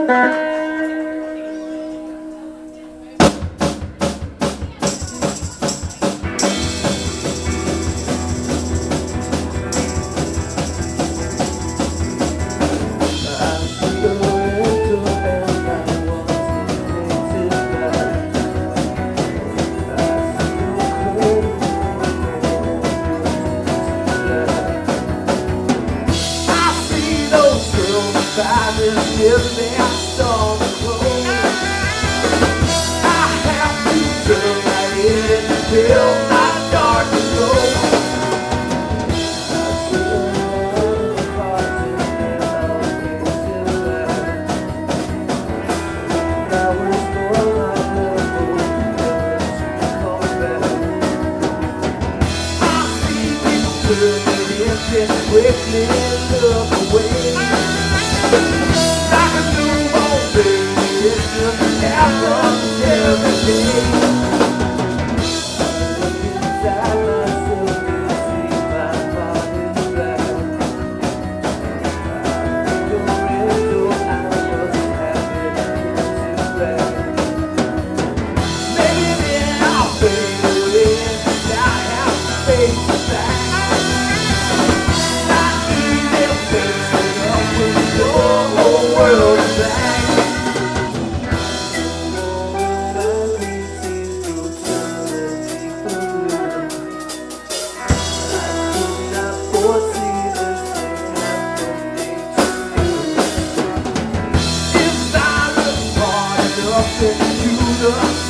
Quickly look away like a newborn baby. It's just happens every day. I look inside myself and see my body's black. I think I'm real, I wasn't happy too bad. Maybe then I'll fade away and I have to face the fact. If I look hard enough into the